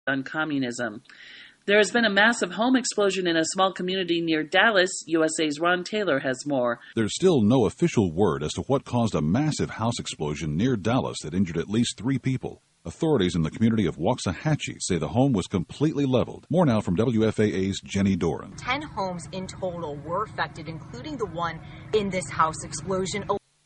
on communism. There has been a massive home explosion in a small community near Dallas. USA's Ron Taylor has more. There's still no official word as to what caused a massive house explosion near Dallas that injured at least 3 people. Authorities in the community of Waxahachie say the home was completely leveled. More now from WFAA's Jenny Doran. 10 homes in total were affected, including the one in this house explosion.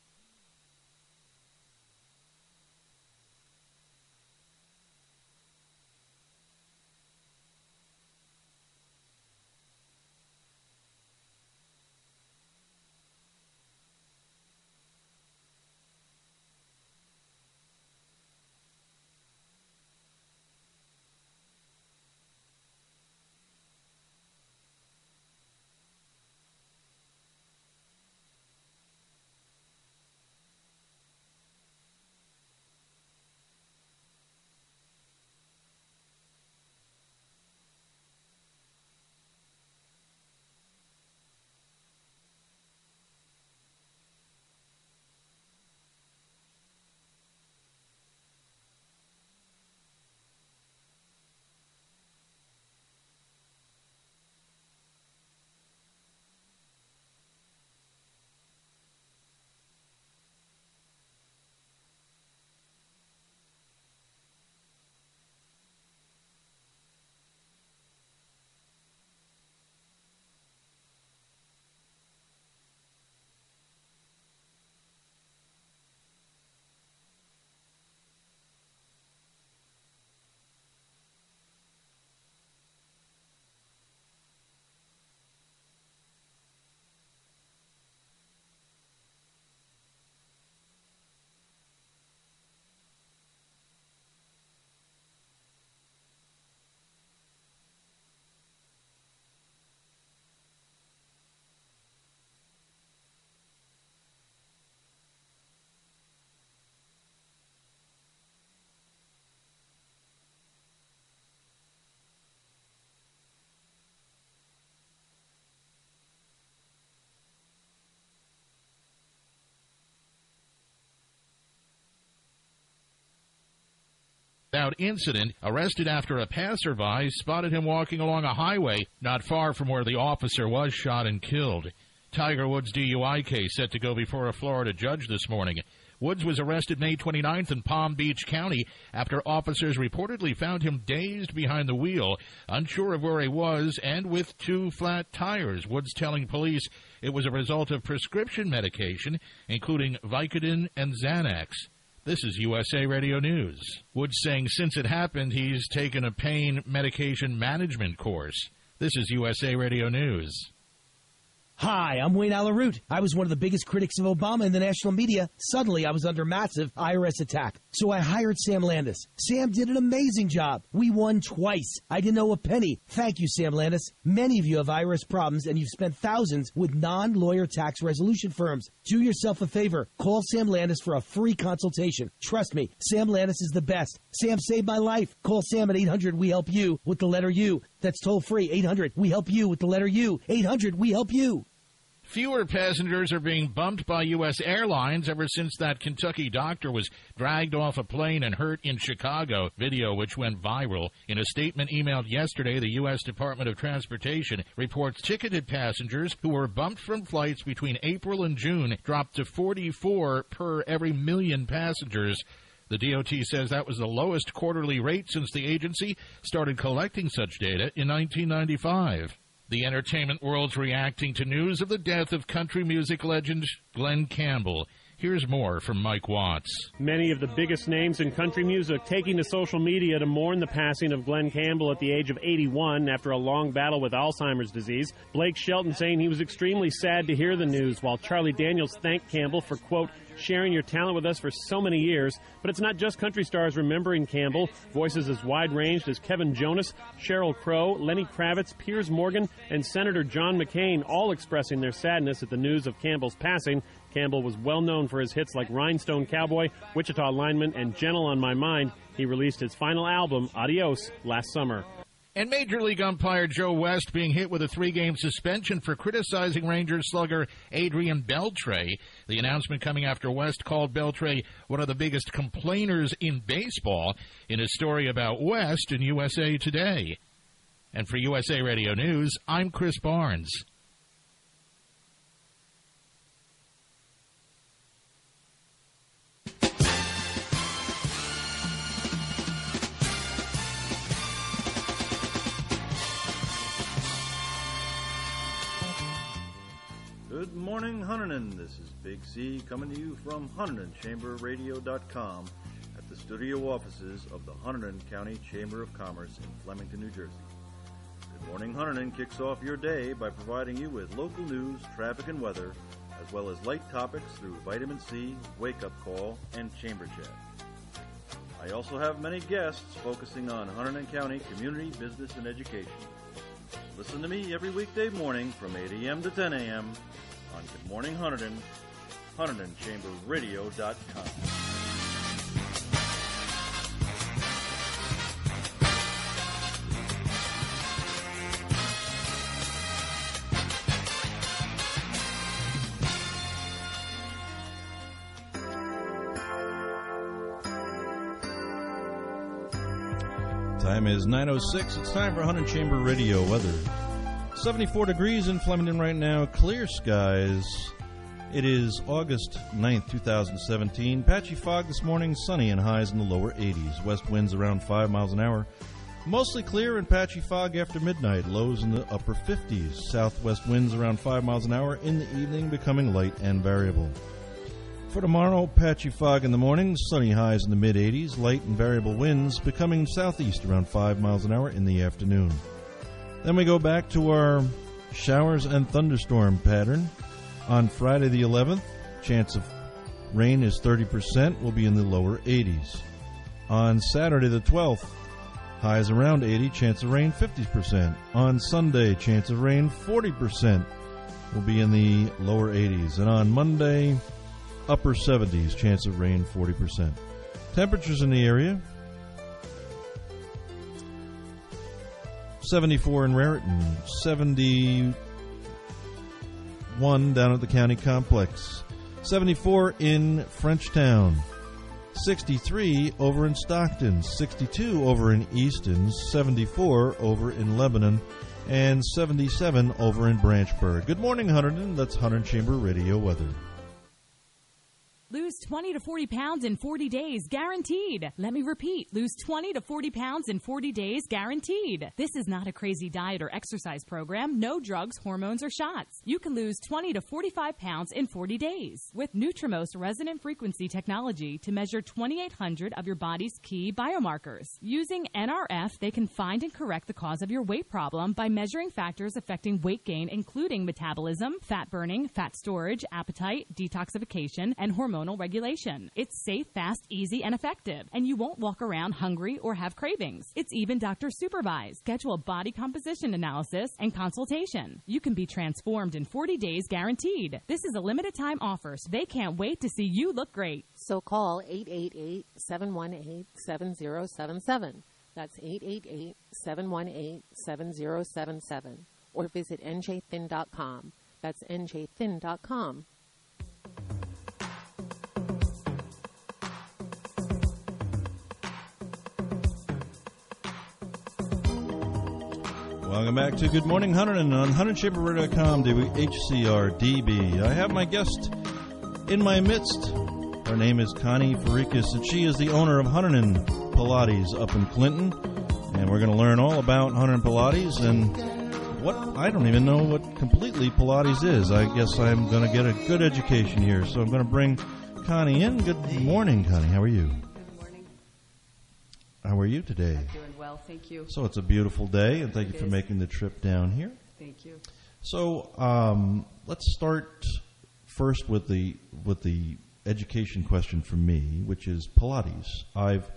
Without incident, arrested after a passerby spotted him walking along a highway not far from where the officer was shot and killed. Tiger Woods' DUI case set to go before a Florida judge this morning. Woods was arrested May 29th in Palm Beach County after officers reportedly found him dazed behind the wheel, unsure of where he was, and with 2 flat tires. Woods telling police it was a result of prescription medication, including Vicodin and Xanax. This is USA Radio News. Woods saying since it happened, he's taken a pain medication management course. This is USA Radio News. Hi, I'm Wayne Alaroot. I was one of the biggest critics of Obama in the national media. Suddenly, I was under massive IRS attack. So I hired Sam Landis. Sam did an amazing job. We won twice. I didn't owe a penny. Thank you, Sam Landis. Many of you have IRS problems, and you've spent thousands with non-lawyer tax resolution firms. Do yourself a favor. Call Sam Landis for a free consultation. Trust me, Sam Landis is the best. Sam saved my life. Call Sam at 800-WE-HELP-YOU with the letter U. That's toll free. 800-WE-HELP-YOU with the letter U. 800-WE-HELP-YOU. Fewer passengers are being bumped by U.S. airlines ever since that Kentucky doctor was dragged off a plane and hurt in Chicago, video which went viral. In a statement emailed yesterday, the U.S. Department of Transportation reports ticketed passengers who were bumped from flights between April and June dropped to 44 per every million passengers. The DOT says that was the lowest quarterly rate since the agency started collecting such data in 1995. The entertainment world's reacting to news of the death of country music legend Glen Campbell. Here's more from Mike Watts. Many of the biggest names in country music taking to social media to mourn the passing of Glen Campbell at the age of 81 after a long battle with Alzheimer's disease. Blake Shelton saying he was extremely sad to hear the news, while Charlie Daniels thanked Campbell for, quote, sharing your talent with us for so many years. But it's not just country stars remembering Campbell. Voices as wide-ranged as Kevin Jonas, Sheryl Crow, Lenny Kravitz, Piers Morgan, and Senator John McCain all expressing their sadness at the news of Campbell's passing. Campbell was well known for his hits like Rhinestone Cowboy, Wichita Lineman, and Gentle on My Mind. He released his final album, Adios, last summer. And Major League umpire Joe West being hit with a 3-game suspension for criticizing Rangers slugger Adrian Beltre. The announcement coming after West called Beltre one of the biggest complainers in baseball in a story about West in USA Today. And for USA Radio News, I'm Chris Barnes. Good morning, Huntington. This is Big C coming to you from HuntingtonChamberRadio.com at the studio offices of the Hunterdon County Chamber of Commerce in Flemington, New Jersey. Good morning, Hunterdon kicks off your day by providing you with local news, traffic, and weather, as well as light topics through Vitamin C, Wake Up Call, and Chamber Chat. I also have many guests focusing on Hunterdon County community, business, and education. Listen to me every weekday morning from 8 a.m. to 10 a.m. on Good Morning Hunterdon, HuntingtonChamberRadio.com. Time is 9:06. It's time for Hunterdon Chamber Radio weather. 74 degrees in Flemington right now. Clear skies. It is August 9th, 2017. Patchy fog this morning. Sunny and highs in the lower 80s. West winds around 5 miles an hour. Mostly clear and patchy fog after midnight. Lows in the upper 50s. Southwest winds around 5 miles an hour. In the evening, becoming light and variable. For tomorrow, patchy fog in the morning, sunny highs in the mid-80s, light and variable winds becoming southeast around 5 miles an hour in the afternoon. Then we go back to our showers and thunderstorm pattern. On Friday the 11th, chance of rain is 30%, will be in the lower 80s. On Saturday the 12th, highs around 80, chance of rain 50%. On Sunday, chance of rain 40%, will be in the lower 80s. And on Monday, upper 70s, chance of rain 40%. Temperatures in the area: 74 in Raritan, 71 down at the county complex, 74 in Frenchtown, 63 over in Stockton, 62 over in Easton, 74 over in Lebanon, and 77 over in Branchburg. Good morning, Hunterdon. That's Hunterdon Chamber Radio weather. Lose 20 to 40 pounds in 40 days, guaranteed. Let me repeat, lose 20 to 40 pounds in 40 days, guaranteed. This is not a crazy diet or exercise program, no drugs, hormones, or shots. You can lose 20 to 45 pounds in 40 days with Nutrimost resonant frequency technology to measure 2,800 of your body's key biomarkers. Using NRF, they can find and correct the cause of your weight problem by measuring factors affecting weight gain, including metabolism, fat burning, fat storage, appetite, detoxification, and hormonal regulation. It's safe, fast, easy, and effective, and you won't walk around hungry or have cravings. It's even doctor supervised. Schedule a body composition analysis and consultation. You can be transformed in 40 days guaranteed. This is a limited time offer, so they can't wait to see you look great. So call 888-718-7077. That's 888-718-7077. Or visit njthin.com. That's njthin.com. Welcome back to Good Morning Hunterdon on HunterdonChamberRadio.com, WHCR-DB. I have my guest in my midst. Her name is Connie Farikis, and she is the owner of Hunterdon Pilates up in Clinton. And we're going to learn all about Hunterdon Pilates and what I don't even know what completely Pilates is. I guess I'm going to get a good education here. So I'm going to bring Connie in. Good morning, Connie. How are you? Good morning. How are you today? I'm doing well, thank you. So it's a beautiful day, and thank you for making the trip down here. Thank you. So let's start first with the education question for me, which is Pilates. I've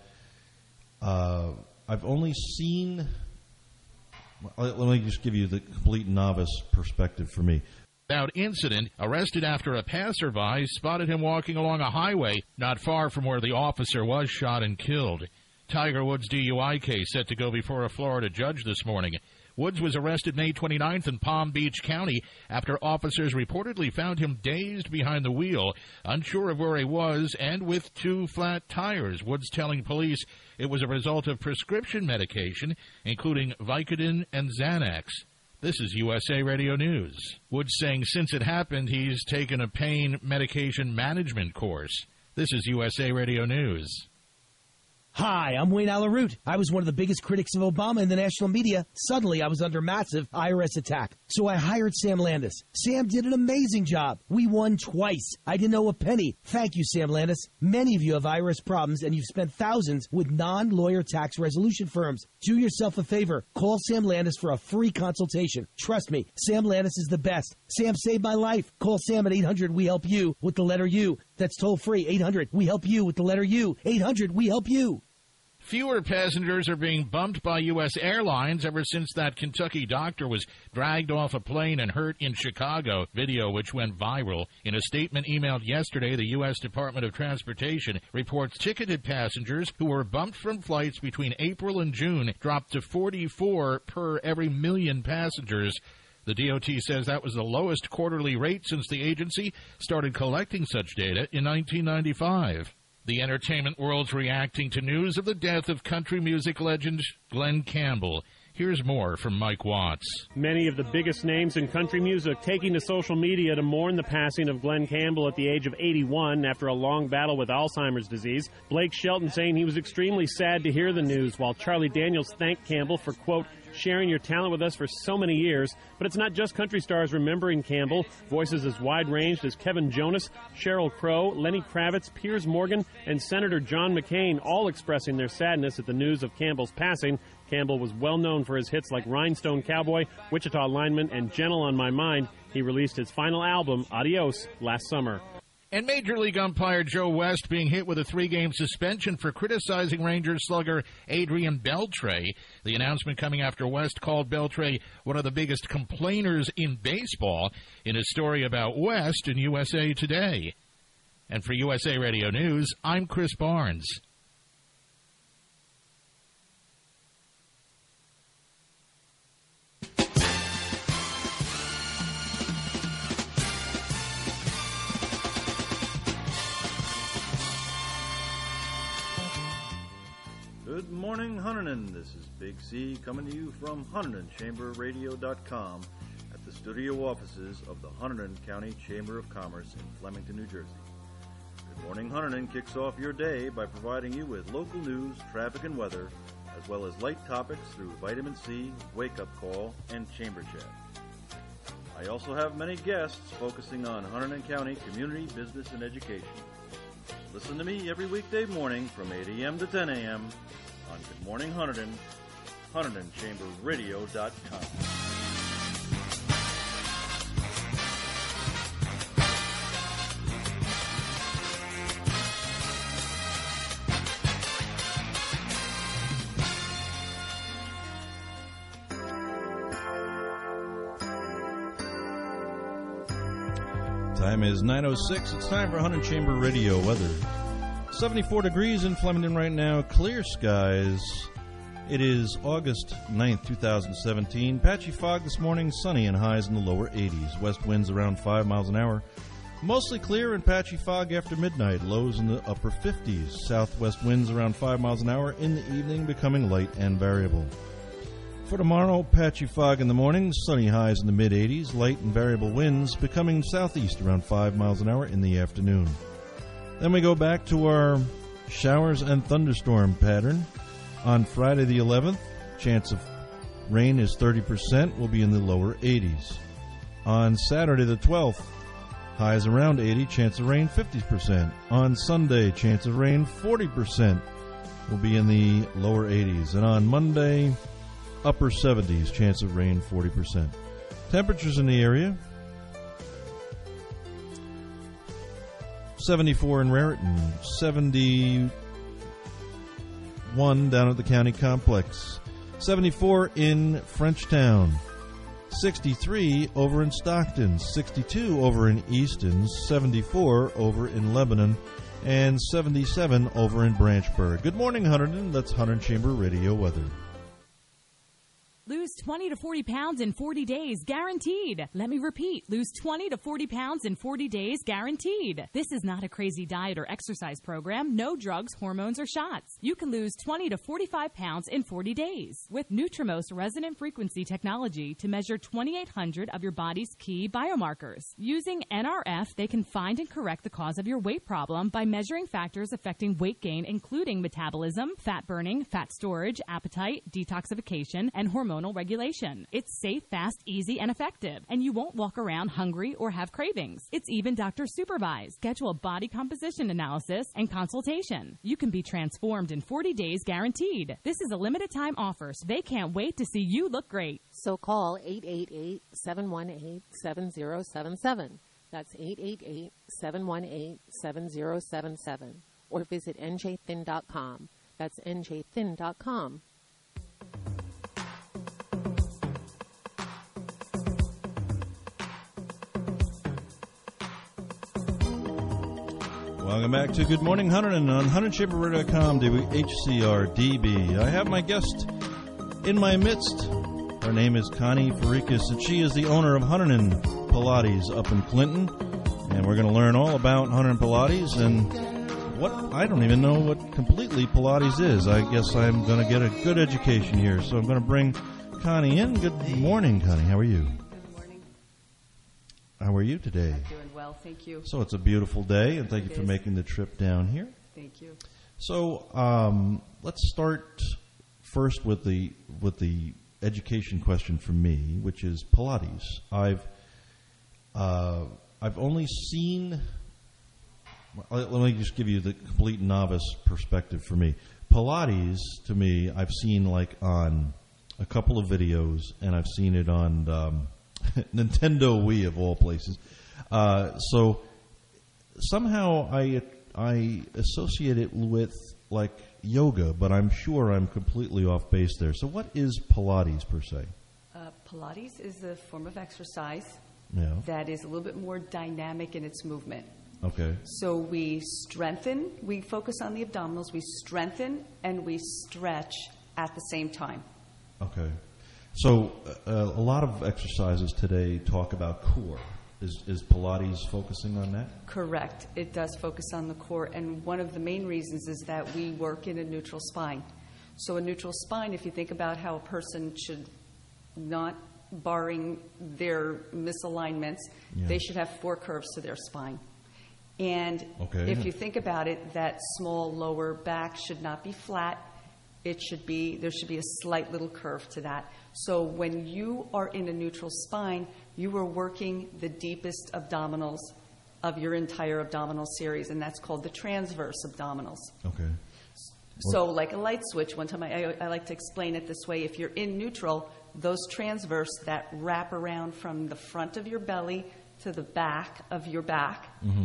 only seen. Let me just give you the complete novice perspective for me. Without incident, arrested after a passerby spotted him walking along a highway not far from where the officer was shot and killed. Tiger Woods' DUI case set to go before a Florida judge this morning. Woods was arrested May 29th in Palm Beach County after officers reportedly found him dazed behind the wheel, unsure of where he was, and with 2 flat tires. Woods telling police it was a result of prescription medication, including Vicodin and Xanax. This is USA Radio News. Woods saying since it happened, he's taken a pain medication management course. This is USA Radio News. Hi, I'm Wayne Alaroot. I was one of the biggest critics of Obama in the national media. Suddenly, I was under massive IRS attack. So I hired Sam Landis. Sam did an amazing job. We won twice. I didn't owe a penny. Thank you, Sam Landis. Many of you have IRS problems, and you've spent thousands with non-lawyer tax resolution firms. Do yourself a favor. Call Sam Landis for a free consultation. Trust me, Sam Landis is the best. Sam saved my life. Call Sam at 800-WE-HELP-YOU with the letter U. That's toll free. 800-WE-HELP-YOU with the letter U. 800-WE-HELP-YOU. Fewer passengers are being bumped by U.S. airlines ever since that Kentucky doctor was dragged off a plane and hurt in Chicago, video which went viral. In a statement emailed yesterday, the U.S. Department of Transportation reports ticketed passengers who were bumped from flights between April and June dropped to 44 per every million passengers. The DOT says that was the lowest quarterly rate since the agency started collecting such data in 1995. The entertainment world's reacting to news of the death of country music legend Glen Campbell. Here's more from Mike Watts. Many of the biggest names in country music taking to social media to mourn the passing of Glen Campbell at the age of 81 after a long battle with Alzheimer's disease. Blake Shelton saying he was extremely sad to hear the news, while Charlie Daniels thanked Campbell for, quote, sharing your talent with us for so many years. But it's not just country stars remembering Campbell. Voices as wide-ranged as Kevin Jonas, Sheryl Crow, Lenny Kravitz, Piers Morgan, and Senator John McCain all expressing their sadness at the news of Campbell's passing. Campbell was well known for his hits like Rhinestone Cowboy, Wichita Lineman, and Gentle on My Mind. He released his final album, Adios, last summer. And Major League umpire Joe West being hit with a 3-game suspension for criticizing Rangers slugger Adrian Beltre. The announcement coming after West called Beltre one of the biggest complainers in baseball in a story about West in USA Today. And for USA Radio News, I'm Chris Barnes. Good morning, Huntington. This is Big C coming to you from HuntingtonChamberRadio.com at the studio offices of the Huntington County Chamber of Commerce in Flemington, New Jersey. Good morning, Huntington kicks off your day by providing you with local news, traffic, and weather, as well as light topics through Vitamin C, Wake Up Call, and Chamber Chat. I also have many guests focusing on Huntington County community, business, and education. Listen to me every weekday morning from 8 a.m. to 10 a.m. on Good Morning Huntington, HuntingtonChamberRadio.com. Time is 9:06. It's time for Huntington Chamber Radio weather. 74 degrees in Flemington right now. Clear skies. It is August 9th, 2017. Patchy fog this morning. Sunny and highs in the lower 80s. West winds around 5 miles an hour. Mostly clear and patchy fog after midnight. Lows in the upper 50s. Southwest winds around 5 miles an hour in the evening, becoming light and variable. For tomorrow, patchy fog in the morning, sunny highs in the mid-80s, light and variable winds becoming southeast around 5 miles an hour in the afternoon. Then we go back to our showers and thunderstorm pattern. On Friday the 11th, chance of rain is 30%, will be in the lower 80s. On Saturday the 12th, highs around 80, chance of rain 50%. On Sunday, chance of rain 40%, will be in the lower 80s. And on Monday, upper 70s, chance of rain 40%. Temperatures in the area: 74 in Raritan, 71 down at the county complex, 74 in Frenchtown, 63 over in Stockton, 62 over in Easton, 74 over in Lebanon, and 77 over in Branchburg. Good morning, Hunterdon. That's Hunterdon Chamber Radio weather. Lose 20 to 40 pounds in 40 days, guaranteed. Let me repeat, lose 20 to 40 pounds in 40 days, guaranteed. This is not a crazy diet or exercise program. No drugs, hormones, or shots. You can lose 20 to 45 pounds in 40 days with Nutrimost resonant frequency technology to measure 2,800 of your body's key biomarkers. Using NRF, they can find and correct the cause of your weight problem by measuring factors affecting weight gain, including metabolism, fat burning, fat storage, appetite, detoxification, and hormonal regulation. It's safe, fast, easy, and effective, and you won't walk around hungry or have cravings. It's even doctor supervised. Schedule a body composition analysis and consultation. You can be transformed in 40 days guaranteed. This is a limited time offer, so they can't wait to see you look great. So call 888-718-7077. That's 888-718-7077. Or visit njthin.com. That's njthin.com. Welcome back to Good Morning Hunterdon on HunterdonChamberRadio.com, WHCR-DB. I have my guest in my midst. Her name is Connie Farikis, and she is the owner of Hunterdon Pilates up in Clinton. And we're going to learn all about Hunterdon Pilates and what I don't even know what completely Pilates is. I guess I'm going to get a good education here. So I'm going to bring Connie in. Good morning, Connie. How are you? Good morning. How are you today? I'm doing well, thank you. So it's a beautiful day, and thank you for making the trip down here. Thank you. So let's start first with the education question for me, which is Pilates. I've only seen. Let me just give you the complete novice perspective for me. Pilates, to me, I've seen like on a couple of videos, and I've seen it on Nintendo Wii of all places. So somehow I associate it with like yoga, but I'm sure I'm completely off base there. So what is Pilates per se? Pilates is a form of exercise that is a little bit more dynamic in its movement. Okay. So we strengthen, we focus on the abdominals, we strengthen and we stretch at the same time. Okay. So a lot of exercises today talk about core. Is Pilates focusing on that? Correct. It does focus on the core, and one of the main reasons is that we work in a neutral spine. So a neutral spine, if you think about how a person should not, barring their misalignments, they should have 4 curves to their spine. And if you think about it, that small lower back should not be flat. There should be a slight little curve to that. So when you are in a neutral spine, you are working the deepest abdominals of your entire abdominal series, and that's called the transverse abdominals. Okay. So like a light switch, one time I like to explain it this way. If you're in neutral, those transverse that wrap around from the front of your belly to the back of your back,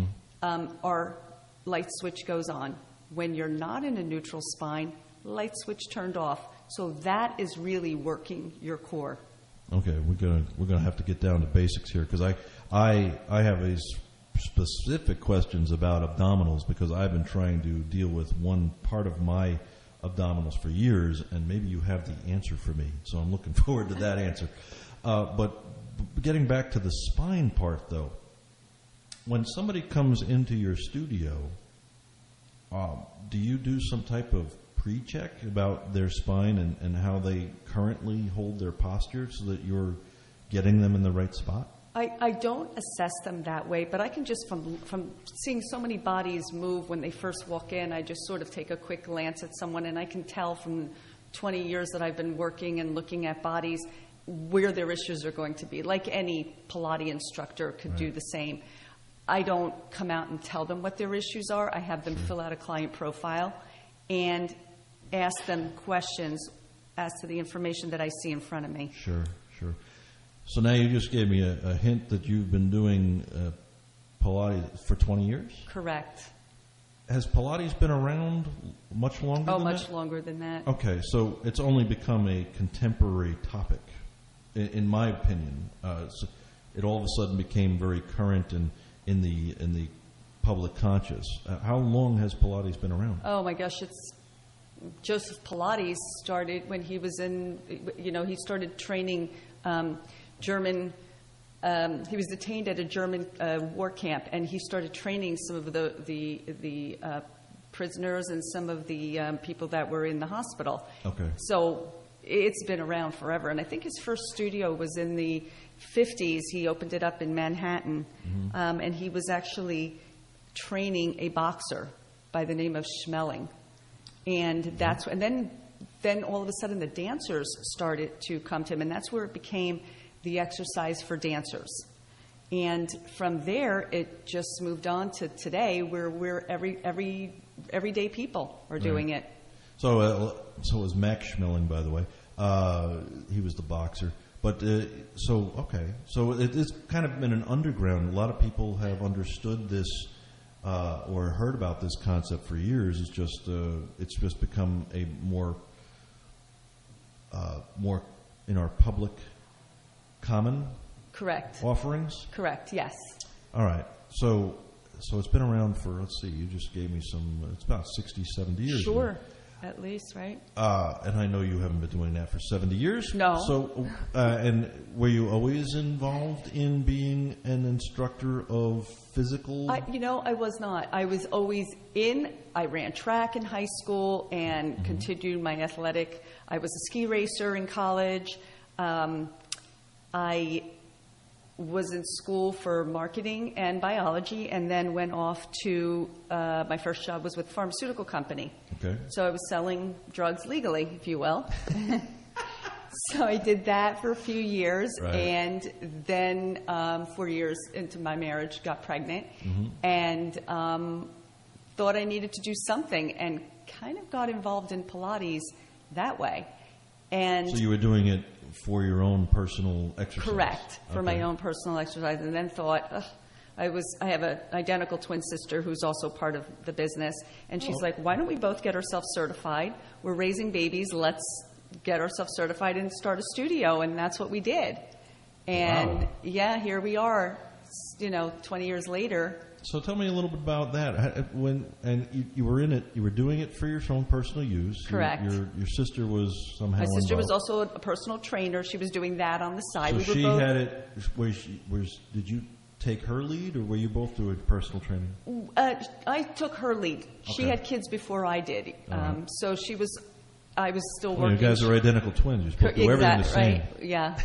our light switch goes on. When you're not in a neutral spine, light switch turned off. So that is really working your core. Okay, we're gonna have to get down to basics here because I have a specific questions about abdominals because I've been trying to deal with one part of my abdominals for years, and maybe you have the answer for me. So I'm looking forward to that answer. But getting back to the spine part, though, when somebody comes into your studio, do you do some type of pre-check about their spine and how they currently hold their posture so that you're getting them in the right spot? I don't assess them that way, but I can just, from seeing so many bodies move when they first walk in, I just sort of take a quick glance at someone, and I can tell from 20 years that I've been working and looking at bodies where their issues are going to be. Like any Pilates instructor could do the same. I don't come out and tell them what their issues are. I have them fill out a client profile and ask them questions as to the information that I see in front of me. Sure. So now you just gave me a hint that you've been doing Pilates for 20 years? Correct. Has Pilates been around much longer than that? Oh, much longer than that. Okay, so it's only become a contemporary topic, in my opinion. So it all of a sudden became very current in the public conscious. How long has Pilates been around? Oh my gosh, Joseph Pilates started when he was he started training German. He was detained at a German war camp, and he started training some of the prisoners and some of the people that were in the hospital. Okay. So it's been around forever, and I think his first studio was in the 50s. He opened it up in Manhattan, and he was actually training a boxer by the name of Schmeling. And then all of a sudden the dancers started to come to him, and that's where it became the exercise for dancers. And from there, it just moved on to today, where we're everyday people are doing it. So it was Max Schmeling, by the way. He was the boxer. But so it's kind of been an underground. A lot of people have understood this or heard about this concept for years. It's just become a more in our public common offerings. Correct. Yes. All right. So it's been around for, let's see, you just gave me some. It's about 60, 70 years. Sure. At least, right? And I know you haven't been doing that for 70 years. No. So, and were you always involved in being an instructor of physical? I was not. I was always I ran track in high school and continued my athletic. I was a ski racer in college. I was in school for marketing and biology, and then went off to my first job was with a pharmaceutical company. Okay. So I was selling drugs legally, if you will. So I did that for a few years, right. And then 4 years into my marriage, got pregnant, and thought I needed to do something, and kind of got involved in Pilates that way. And so you were doing it for your own personal exercise? Correct, for my own personal exercise, and then thought, I have an identical twin sister who's also part of the business, and she's like, why don't we both get ourselves certified? We're raising babies, let's get ourselves certified and start a studio, and that's what we did. And here we are, 20 years later. So tell me a little bit about that. You were in it, you were doing it for your own personal use. Correct. Your sister was somehow My sister involved. was also a personal trainer. She was doing that on the side. So she had it. Did you take her lead, or were you both doing personal training? I took her lead. She had kids before I did. So I was still working. You guys are identical twins. You're supposed to do everything the same. Right, yeah.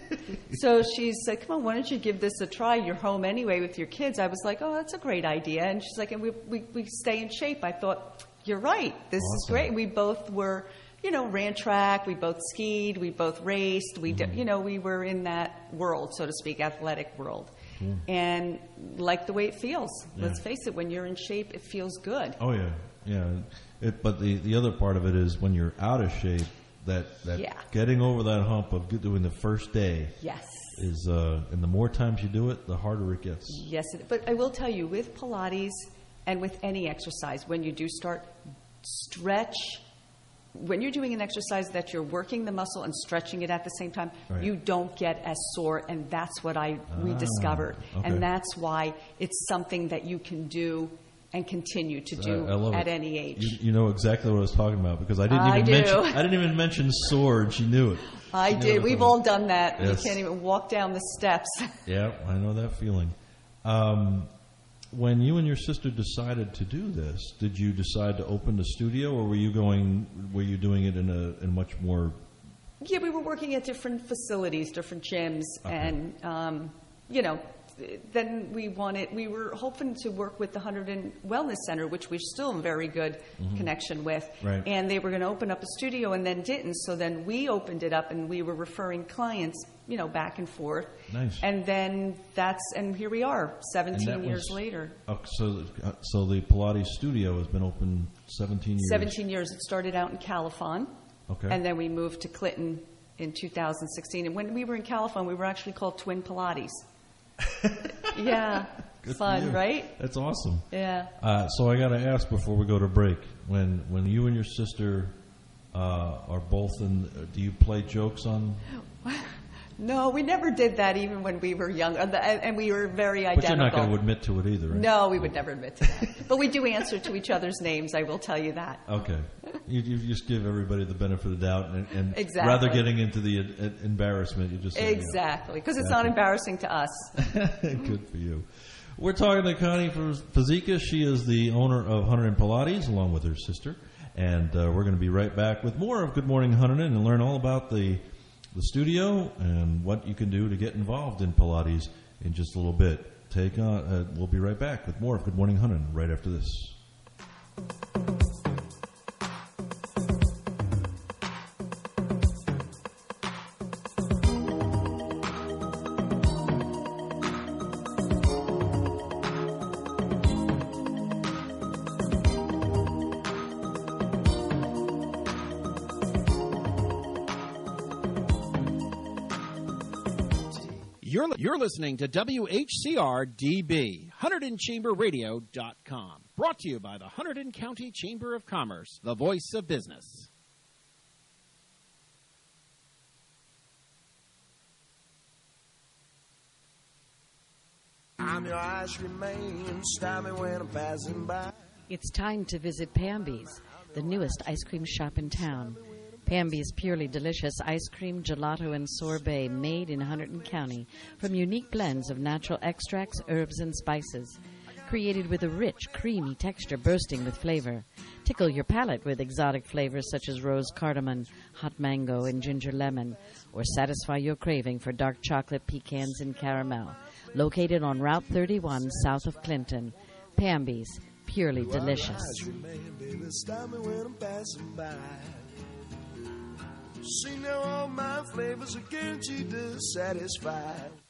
So she said, come on, why don't you give this a try? You're home anyway with your kids. I was like, oh, that's a great idea. And she's like, and we stay in shape. I thought, you're right. This is great. We both were, ran track. We both skied. We both raced. We we were in that world, so to speak, athletic world. And like the way it feels. Yeah. Let's face it, when you're in shape, it feels good. Oh, yeah. Yeah. But the other part of it is when you're out of shape, that getting over that hump of doing the first day is, and the more times you do it, the harder it gets. Yes. But I will tell you, with Pilates and with any exercise, when you do start stretch, when you're doing an exercise that you're working the muscle and stretching it at the same time, you don't get as sore, and that's what we discovered. Okay. And that's why it's something that you can do and continue to do at any age. You know exactly what I was talking about, because I didn't even mention sore, and she knew it. I did. We've all done that. Yes. You can't even walk down the steps. Yeah, I know that feeling. When you and your sister decided to do this, did you decide to open the studio, or were you doing it in a much more? Yeah, we were working at different facilities, different gyms, and then we were hoping to work with the Hunterdon Wellness Center, which we're still in very good connection with. Right. And they were going to open up a studio and then didn't. So then we opened it up, and we were referring clients, back and forth. Nice. And then and here we are, 17 years later. So the Pilates studio has been open 17 years. 17 years. It started out in Califon. Okay. And then we moved to Clinton in 2016. And when we were in Califon, we were actually called Twin Pilates. Yeah. Fun, right? That's awesome. Yeah. So I got to ask before we go to break, when you and your sister are both in, do you play jokes on? No, we never did that even when we were young, and we were very identical. But you're not going to admit to it either, right? No, we would never admit to that. But we do answer to each other's names, I will tell you that. Okay. You just give everybody the benefit of the doubt, and exactly. Rather getting into the embarrassment, you just say, exactly, because it's not embarrassing to us. Good for you. We're talking to Connie Fazekas. She is the owner of Hunterdon Pilates, along with her sister. And we're going to be right back with more of Good Morning Hunterdon and learn all about the studio and what you can do to get involved in Pilates in just a little bit. We'll be right back with more of Good Morning Hunterdon right after this. You're listening to WHCR-DB, HunterdonChamberRadio.com. Brought to you by the Hunterdon County Chamber of Commerce, the voice of business. I'm your ice cream man, stop me when I'm passing by. It's time to visit Pamby's, the newest ice cream shop in town. Pamby's Purely Delicious ice cream, gelato, and sorbet made in Hunterdon County from unique blends of natural extracts, herbs, and spices. Created with a rich, creamy texture bursting with flavor. Tickle your palate with exotic flavors such as rose cardamom, hot mango, and ginger lemon. Or satisfy your craving for dark chocolate, pecans, and caramel. Located on Route 31 south of Clinton. Pamby's Purely Delicious. See now all my flavors are guaranteed to satisfy.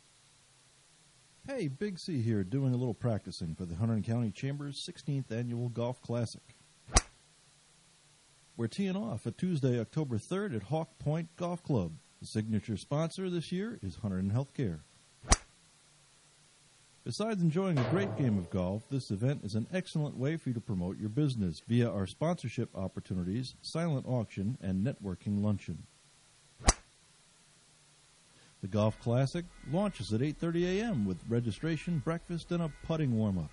Hey, Big C here, doing a little practicing for the Hunterdon County Chamber's 16th Annual Golf Classic. We're teeing off at Tuesday, October 3rd at Hawk Point Golf Club. The signature sponsor this year is Hunterdon Healthcare. Besides enjoying a great game of golf, this event is an excellent way for you to promote your business via our sponsorship opportunities, silent auction, and networking luncheon. The Golf Classic launches at 8:30 a.m. with registration, breakfast, and a putting warm-up.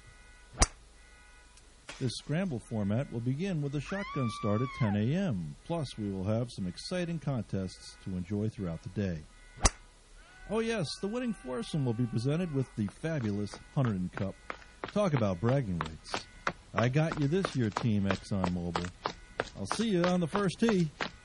This scramble format will begin with a shotgun start at 10 a.m. Plus, we will have some exciting contests to enjoy throughout the day. Oh yes, the winning foursome will be presented with the fabulous Hunterdon Cup. Talk about bragging rights. I got you this year, Team ExxonMobil. I'll see you on the first tee.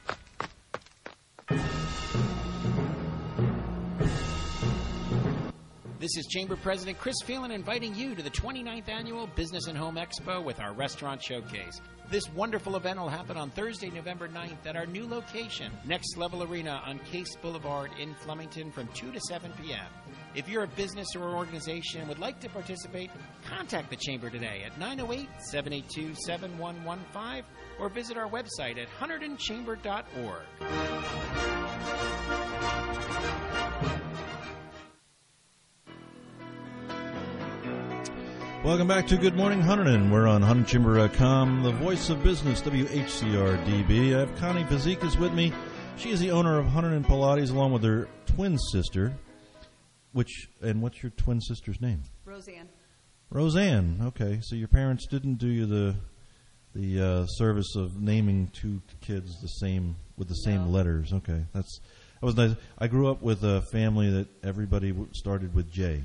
This is Chamber President Chris Phelan inviting you to the 29th Annual Business and Home Expo with our Restaurant Showcase. This wonderful event will happen on Thursday, November 9th at our new location, Next Level Arena on Case Boulevard in Flemington from 2 to 7 p.m. If you're a business or organization and would like to participate, contact the Chamber today at 908-782-7115 or visit our website at HunterdonChamber.org. Welcome back to Good Morning Hunterdon. We're on HunterdonChamber.com, the voice of business, WHCR-DB. I have Connie Fazekas with me. She is the owner of Hunterdon Pilates along with her twin sister. And what's your twin sister's name? Roseanne. Roseanne. Okay, so your parents didn't do you the service of naming two kids the same with the same letters. Okay, that was nice. I grew up with a family that everybody started with J.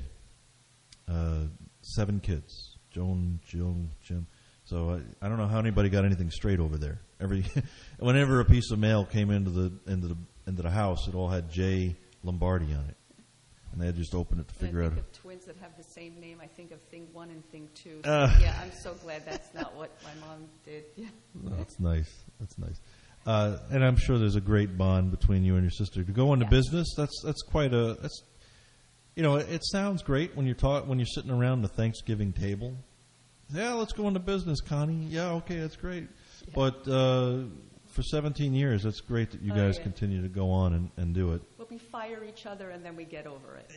7 kids, Joan, Jim. So I don't know how anybody got anything straight over there. Whenever a piece of mail came into the house, it all had J. Lombardi on it, and they had just opened it to figure out. Of twins that have the same name, I think of thing 1 and thing 2. So yeah, I'm so glad that's not what my mom did. Yeah. No, that's nice. That's nice. And I'm sure there's a great bond between you and your sister. To go into business, that's quite a that's. You know, it sounds great when you're sitting around the Thanksgiving table. Yeah, let's go into business, Connie. Yeah, okay, that's great. Yeah. But for 17 years, it's great that you guys continue to go on and do it. Well, we fire each other and then we get over it.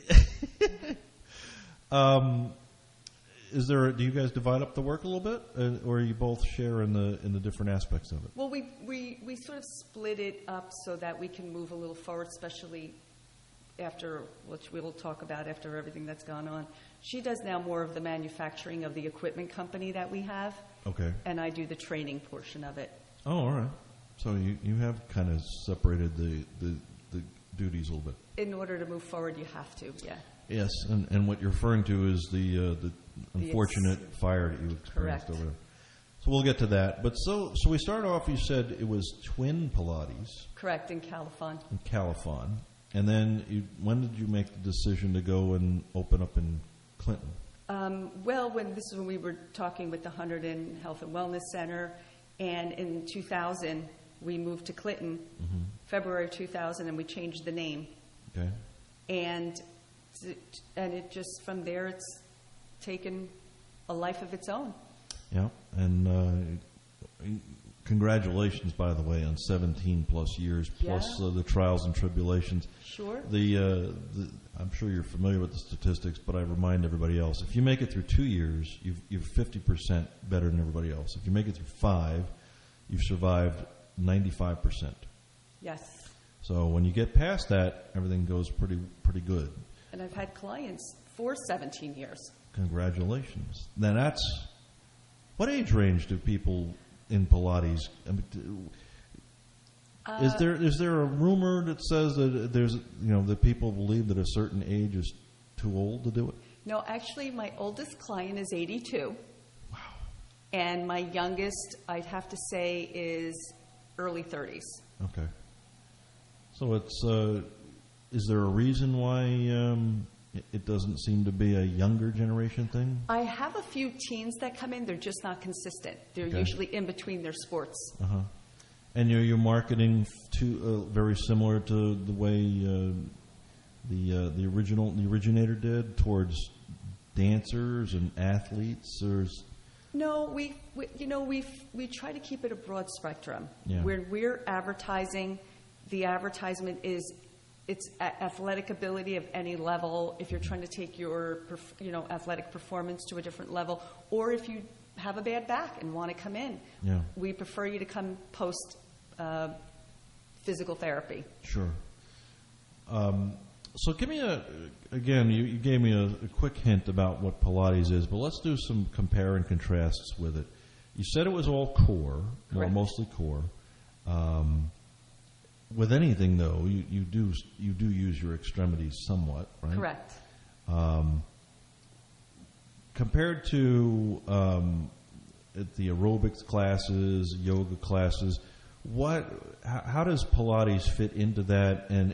Do you guys divide up the work a little bit, or you both share in the different aspects of it? Well, we sort of split it up so that we can move a little forward, especially after, which we'll talk about after everything that's gone on. She does now more of the manufacturing of the equipment company that we have. Okay. And I do the training portion of it. Oh, all right. So you have kind of separated the duties a little bit. In order to move forward, you have to, yeah. Yes, and what you're referring to is the unfortunate fire that you experienced over there. So we'll get to that. But so we started off, you said it was Twin Pilates. Correct, in Califon. In Califon. And then when did you make the decision to go and open up in Clinton? Well, this is when we were talking with the Hunterdon Health and Wellness Center, and in 2000 we moved to Clinton, February 2000, and we changed the name. Okay. And it just, from there, it's taken a life of its own. Yeah, and congratulations, by the way, on 17 plus years, plus the trials and tribulations. Sure. I'm sure you're familiar with the statistics, but I remind everybody else, if you make it through 2 years, you're 50% better than everybody else. If you make it through 5, you've survived 95%. Yes. So when you get past that, everything goes pretty good. And I've had clients for 17 years. Congratulations. Now what age range do people in Pilates? Is there a rumor that says that that people believe that a certain age is too old to do it? No, actually, my oldest client is 82. Wow. And my youngest, I'd have to say, is early 30s. Okay. So is there a reason why it doesn't seem to be a younger generation thing? I have a few teens that come in. They're just not consistent. They're usually in between their sports. Uh-huh. And you're marketing to very similar to the way the originator did towards dancers and athletes, or no, we try to keep it a broad spectrum. Yeah. When we're advertising, the advertisement is it's athletic ability of any level. If you're trying to take your athletic performance to a different level, or if you have a bad back and want to come in, we prefer you to come post physical therapy. Sure. So give me you gave me a quick hint about what Pilates is, but let's do some compare and contrasts with it. You said it was all core, well, mostly core. With anything though, you do use your extremities somewhat, right? Correct. Compared to the aerobics classes, yoga classes, how does Pilates fit into that? And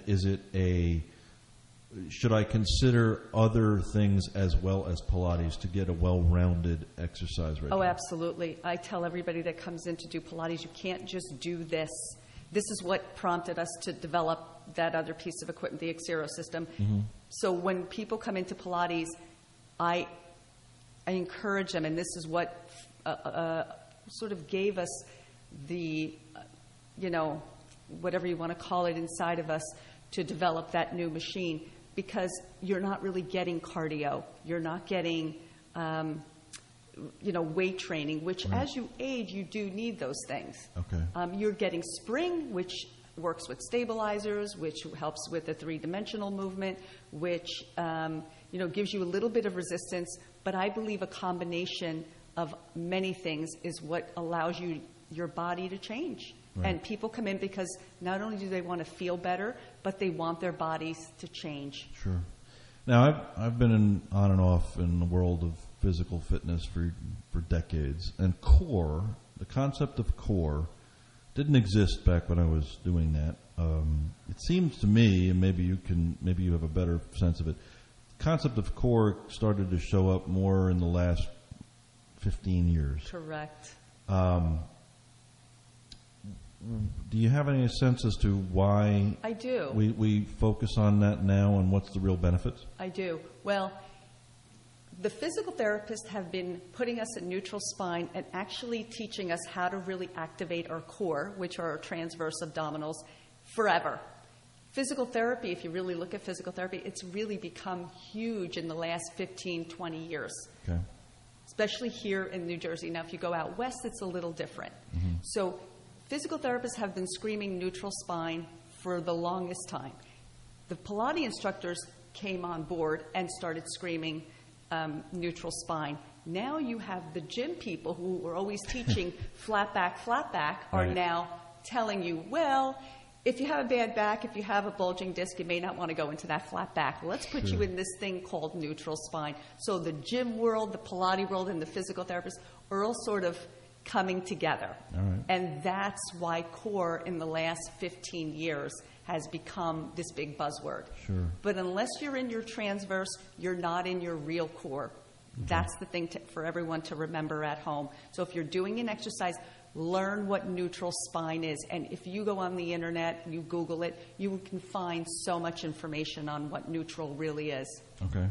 should I consider other things as well as Pilates to get a well-rounded exercise regimen? Oh, absolutely. I tell everybody that comes in to do Pilates, you can't just do this. This is what prompted us to develop that other piece of equipment, the Xero system. Mm-hmm. So when people come into Pilates, I encourage them, and this is what sort of gave us the, whatever you want to call it inside of us to develop that new machine, because you're not really getting cardio. You're not getting, weight training, which as you age, you do need those things. Okay. You're getting spring, which works with stabilizers, which helps with the three-dimensional movement, which gives you a little bit of resistance. But I believe a combination of many things is what allows your body to change. Right. And people come in because not only do they want to feel better, but they want their bodies to change. Sure. Now, I've been on and off in the world of physical fitness for decades, and the concept of core, didn't exist back when I was doing that. It seems to me, and maybe you have a better sense of it, the concept of core started to show up more in the last 15 years. Correct. Do you have any sense as to why I do. We focus on that now, and what's the real benefits? I do. Well, the physical therapists have been putting us in neutral spine and actually teaching us how to really activate our core, which are our transverse abdominals, forever. Physical therapy, if you really look at physical therapy, it's really become huge in the last 15, 20 years. Okay. Especially here in New Jersey. Now, if you go out west, it's a little different. Mm-hmm. So physical therapists have been screaming neutral spine for the longest time. the Pilates instructors came on board and started screaming neutral spine. Now you have the gym people who were always teaching flat back, are Right. now telling you, well, if you have a bad back, if you have a bulging disc, you may not want to go into that flat back. Let's put you in this thing called neutral spine. So the gym world, the Pilates world, and the physical therapists are all sort of coming together. All right. And that's why core in the last 15 years has become this big buzzword. Sure. But unless you're in your transverse, you're not in your real core. That's the thing for everyone to remember at home. So if you're doing an exercise, learn what neutral spine is. And if you go on the internet, you Google it, you can find so much information on what neutral really is. Okay.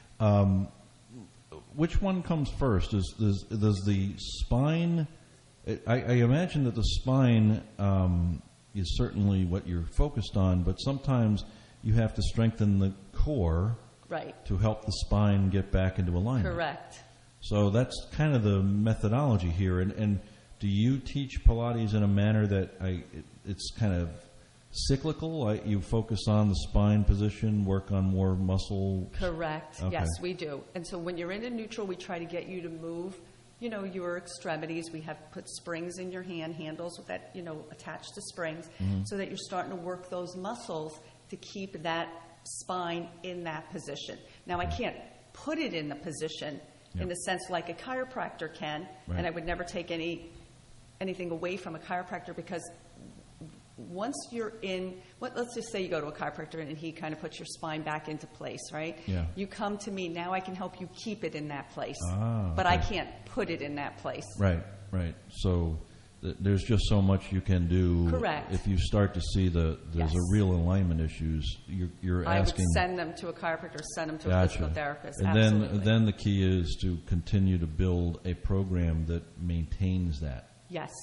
Which one comes first? Does the spine... I imagine that the spine is certainly what you're focused on, but sometimes you have to strengthen the core Right. to help the spine get back into alignment. Correct. So that's kind of the methodology here. And do you teach Pilates in a manner that it's kind of cyclical? You focus on the spine position, work on more muscle? Correct. Okay. Yes, we do. And so when you're in a neutral, we try to get you to move, your extremities. We have put springs in your handles that, attach to springs so that you're starting to work those muscles to keep that spine in that position. Now, I can't put it in the position in the sense like a chiropractor can, and I would never take anything away from a chiropractor, because once you're in, let's just say you go to a chiropractor and he kind of puts your spine back into place, right? Yeah. You come to me, now I can help you keep it in that place, okay. but I can't put it in that place. Right. So there's just so much you can do. Correct. If you start to see there's Yes. a real alignment issues, you're asking. I would send them to a chiropractor, send them to a Gotcha. physical therapist. And Absolutely. then the key is to continue to build a program that maintains that. Yes.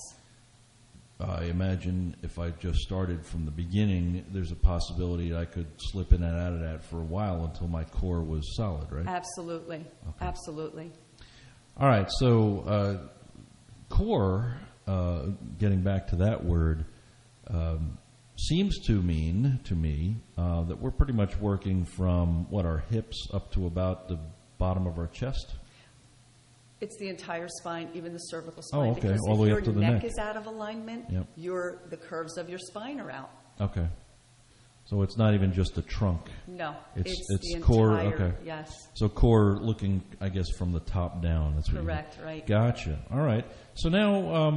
I imagine if I just started from the beginning, there's a possibility I could slip in and out of that for a while until my core was solid, right? Absolutely. Okay. Absolutely. All right, so core, getting back to that word, seems to mean to me that we're pretty much working from our hips up to about the bottom of our chest. It's the entire spine, even the cervical spine. Oh, okay. Because All the way if up your to the neck neck. is out of alignment, Yep. the curves of your spine are out. Okay. So it's not even just the trunk. No, It's the core. entire, Okay. yes. So core looking, I guess, from the top down. That's what Correct, right. Gotcha. All right. So now,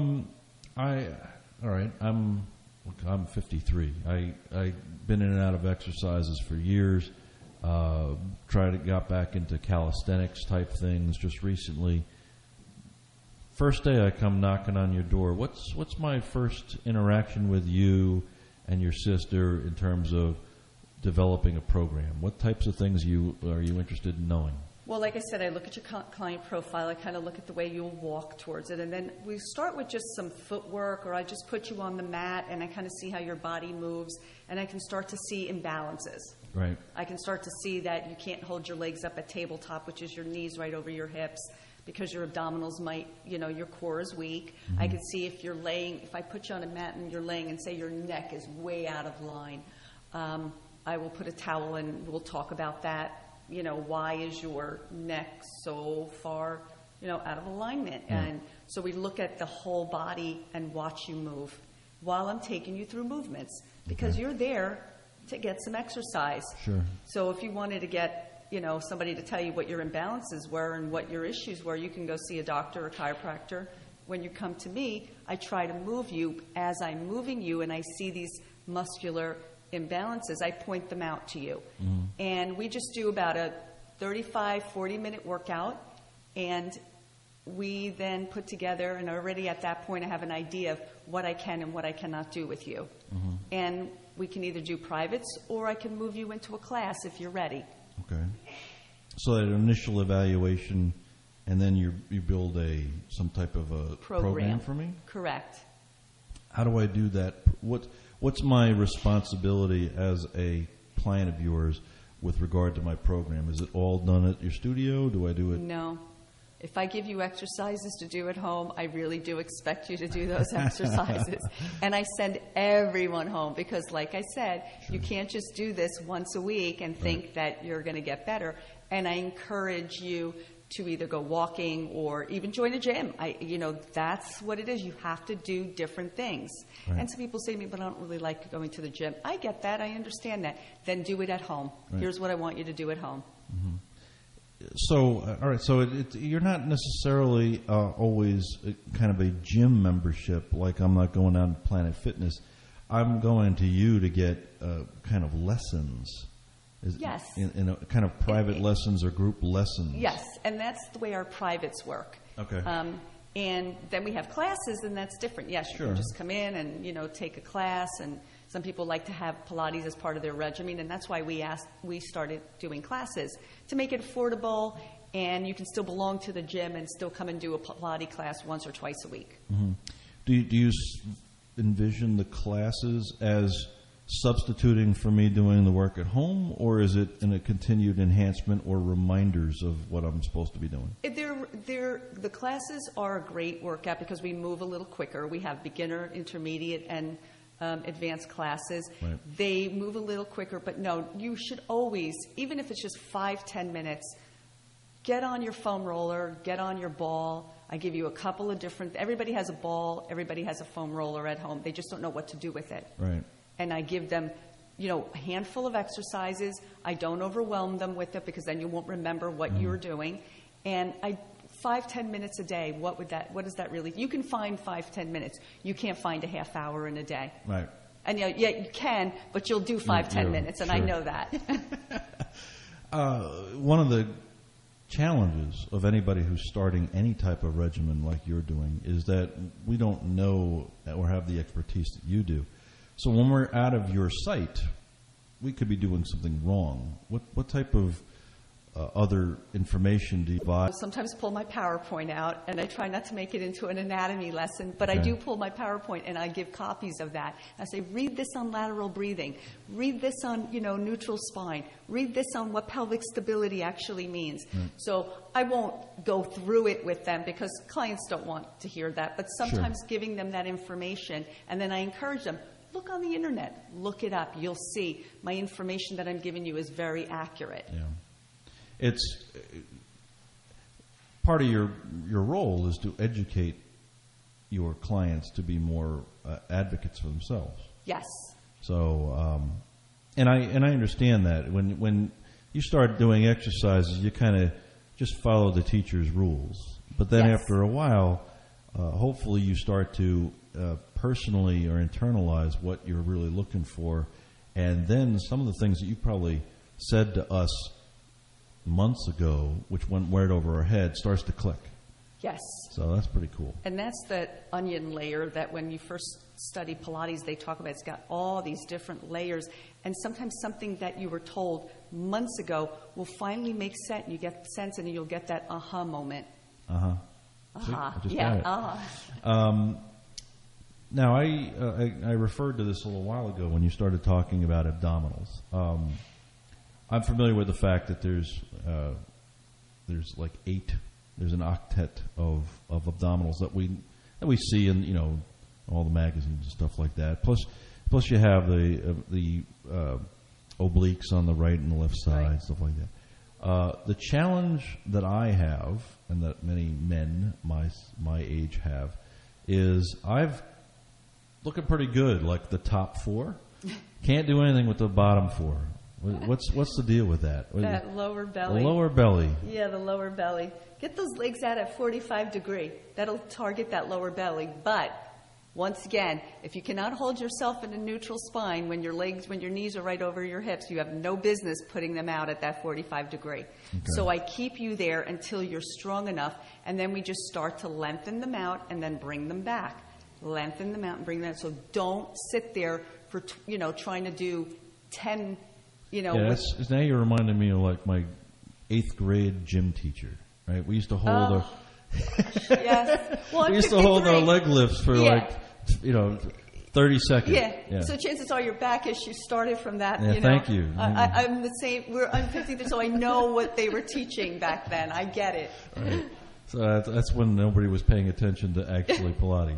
I'm 53. I've been in and out of exercises for years. Got back into calisthenics type things just recently. First day I come knocking on your door. What's my first interaction with you and your sister in terms of developing a program? What types of things are you interested in knowing? Well, like I said, I look at your client profile. I kind of look at the way you'll walk towards it. And then we start with just some footwork, or I just put you on the mat and I kind of see how your body moves. And I can start to see imbalances. Right. I can start to see that you can't hold your legs up at tabletop, which is your knees right over your hips, because your abdominals might, your core is weak. Mm-hmm. I can see if you're laying, if I put you on a mat and you're laying and say your neck is way out of line, I will put a towel and we'll talk about that. Why is your neck so far, out of alignment? Yeah. And so we look at the whole body and watch you move while I'm taking you through movements, because you're there to get some exercise. Sure. So if you wanted to get, somebody to tell you what your imbalances were and what your issues were, you can go see a doctor or chiropractor. When you come to me, I try to move you. As I'm moving you and I see these muscular imbalances, I point them out to you. Mm-hmm. And we just do about a 35, 40-minute workout, and we then put together, and already at that point I have an idea of what I can and what I cannot do with you. Mm-hmm. And we can either do privates or I can move you into a class if you're ready. Okay. So that initial evaluation, and then you build some type of a program for me? Correct. How do I do that? What's my responsibility as a client of yours with regard to my program? Is it all done at your studio? Do I do it? No. If I give you exercises to do at home, I really do expect you to do those exercises. And I send everyone home because, like I said, you can't just do this once a week and think that you're going to get better. And I encourage you to either go walking or even join a gym. That's what it is. You have to do different things. Right. And some people say to me, but I don't really like going to the gym. I get that. I understand that. Then do it at home. Right. Here's what I want you to do at home. Mm-hmm. So, all right. So you're not necessarily always kind of a gym membership. Like I'm not going on Planet Fitness. I'm going to you to get kind of lessons. Yes. In a kind of private lessons or group lessons. Yes, and that's the way our privates work. Okay. And then we have classes, and that's different. Yes, you can just come in and take a class, and some people like to have Pilates as part of their regimen, and that's why we started doing classes to make it affordable, and you can still belong to the gym and still come and do a Pilates class once or twice a week. Mm-hmm. Do you envision the classes as substituting for me doing the work at home, or is it in a continued enhancement or reminders of what I'm supposed to be doing? The classes are a great workout because we move a little quicker. We have beginner, intermediate, and advanced classes. Right. They move a little quicker, but no, you should always, even if it's just 5-10 minutes, get on your foam roller, get on your ball. I give you a couple of different, everybody has a ball, everybody has a foam roller at home. They just don't know what to do with it. Right. And I give them, a handful of exercises. I don't overwhelm them with it because then you won't remember what you're doing. And 5-10 minutes a day, what is that really? You can find 5-10 minutes. You can't find a half hour in a day. Right. And you can, but you'll do 5-10 minutes, and I know that. One of the challenges of anybody who's starting any type of regimen like you're doing is that we don't know or have the expertise that you do. So when we're out of your sight, we could be doing something wrong. What type of other information do you buy? I sometimes pull my PowerPoint out, and I try not to make it into an anatomy lesson, but I do pull my PowerPoint, and I give copies of that. I say, read this on lateral breathing. Read this on, neutral spine. Read this on what pelvic stability actually means. Right. So I won't go through it with them because clients don't want to hear that, but sometimes giving them that information, and then I encourage them, look on the internet, look it up. You'll see my information that I'm giving you is very accurate. Yeah. It's part of your role is to educate your clients to be more advocates for themselves. Yes. So, and I understand that when you start doing exercises, you kind of just follow the teacher's rules. But then after a while, hopefully you start to personally or internalize what you're really looking for, and then some of the things that you probably said to us months ago, which went right over our head, starts to click. Yes. So that's pretty cool. And that's that onion layer that when you first study Pilates, they talk about. It's got all these different layers, and sometimes something that you were told months ago will finally make sense. You get sense, and you'll get that aha moment. Now, I referred to this a little while ago when you started talking about abdominals. I'm familiar with the fact that there's like 8. There's an octet of abdominals that we see in all the magazines and stuff like that. Plus you have the obliques on the right and the left side, stuff like that. The challenge that I have, and that many men my age have, is I've looking pretty good, like the top 4. Can't do anything with the bottom 4. What's the deal with that? That lower belly. The lower belly. Yeah, the lower belly. Get those legs out at 45 degree. That'll target that lower belly. But once again, if you cannot hold yourself in a neutral spine when your knees are right over your hips, you have no business putting them out at that 45 degree. Okay. So I keep you there until you're strong enough, and then we just start to lengthen them out and then bring them back. Lengthen them out and bring them back. So don't sit there for trying to do 10. Now you're reminding me of like my 8th grade gym teacher, right? We used to hold yes. Well, we used to hold our leg lifts for 30 seconds. Yeah. So chances are your back issues started from that. Yeah, thank you. I'm the same. I'm 53, so I know what they were teaching back then. I get it. Right. So that's when nobody was paying attention to actually Pilates.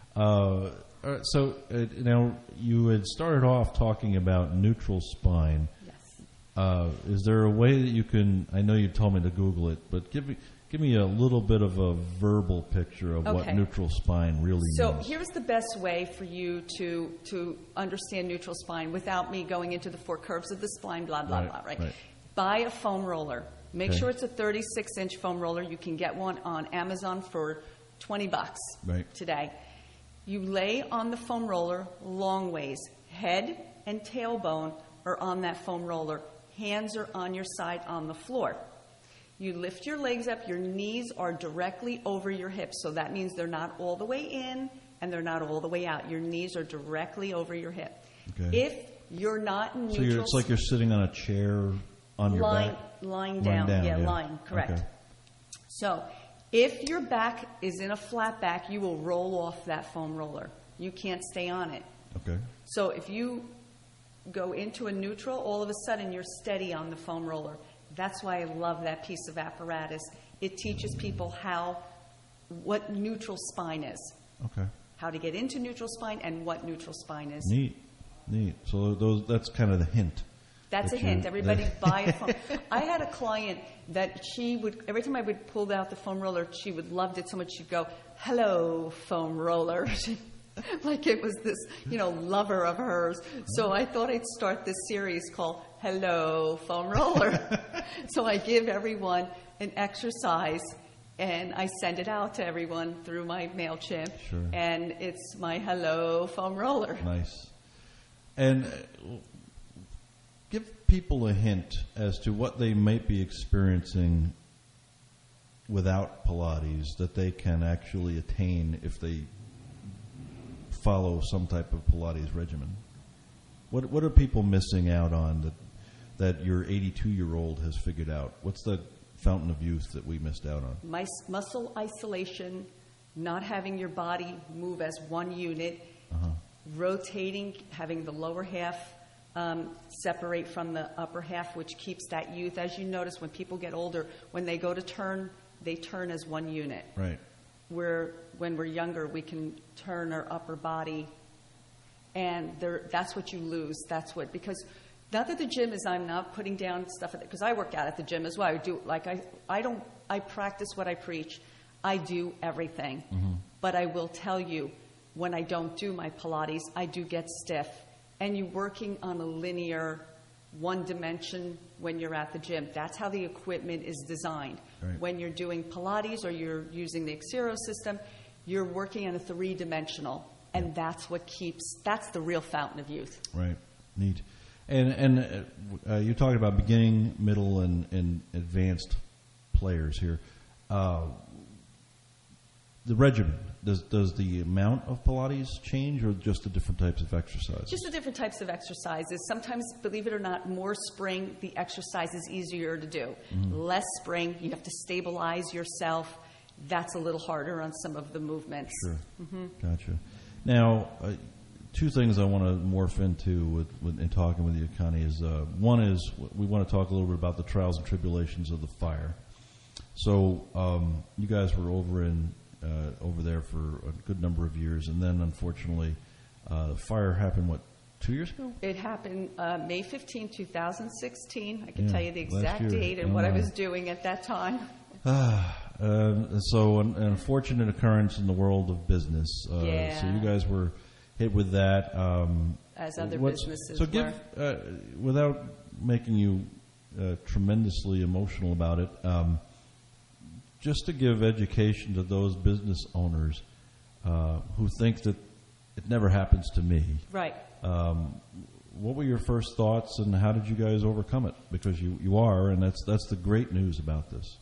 So now you had started off talking about neutral spine. Yes. Is there a way that you can? I know you told me to Google it, but give me a little bit of a verbal picture of what neutral spine really means. So here's the best way for you to understand neutral spine without me going into the 4 curves of the spine, blah, blah, blah, right? Buy a foam roller. Make sure it's a 36-inch foam roller. You can get one on Amazon for $20 today. You lay on the foam roller long ways. Head and tailbone are on that foam roller. Hands are on your side on the floor. You lift your legs up. Your knees are directly over your hips. So that means they're not all the way in and they're not all the way out. Your knees are directly over your hip. Okay. If you're not in neutral... So it's like you're sitting on a chair on your back? Lying down. Yeah, lying. Correct. Okay. So if your back is in a flat back, you will roll off that foam roller. You can't stay on it. Okay. So if you go into a neutral, all of a sudden you're steady on the foam roller. That's why I love that piece of apparatus. It teaches people what neutral spine is. Okay. How to get into neutral spine and what neutral spine is. Neat. So that's kind of the hint. That's a hint. Everybody buy a foam. I had a client that she would, every time I would pull out the foam roller, she would loved it so much she'd go, "Hello, foam roller." Like it was this, lover of hers. So I thought I'd start this series called Hello, Foam Roller. So I give everyone an exercise and I send it out to everyone through my MailChimp. Sure. And it's my Hello, Foam Roller. Nice. And give people a hint as to what they might be experiencing without Pilates that they can actually attain if they follow some type of Pilates regimen. What are people missing out on that your 82-year-old has figured out? What's the fountain of youth that we missed out on? Muscle isolation, not having your body move as one unit, rotating, having the lower half separate from the upper half, which keeps that youth. As you notice, when people get older, when they go to turn, they turn as one unit. Right. When we're younger, we can turn our upper body, and that's what you lose. That's what, because not that the gym is, I'm not putting down stuff, because I work out at the gym as well. I practice what I preach. I do everything. But I will tell you, when I don't do my Pilates, I do get stiff. And you're working on a linear one dimension when you're at the gym. That's how the equipment is designed. Right. When you're doing Pilates or you're using the Xero system, you're working on a 3-dimensional, and that's the real fountain of youth. Right. Neat. And you talked about beginning, middle, and advanced players here. The regimen, does the amount of Pilates change, or just the different types of exercises? Just the different types of exercises. Sometimes, believe it or not, more spring, the exercise is easier to do. Less spring, you have to stabilize yourself. That's a little harder on some of the movements. Sure. Gotcha. Now, 2 things I want to morph into in talking with you, Connie, is one is we want to talk a little bit about the trials and tribulations of the fire. So you guys were over there for a good number of years, and then unfortunately the fire happened, 2 years ago? It happened May 15, 2016. I can tell you the exact date and what I was doing at that time. So an unfortunate occurrence in the world of business. So you guys were hit with that. As other businesses so give, without making you tremendously emotional about it, just to give education to those business owners who think that it never happens to me. Right. What were your first thoughts, and how did you guys overcome it? Because you are, and that's the great news about this.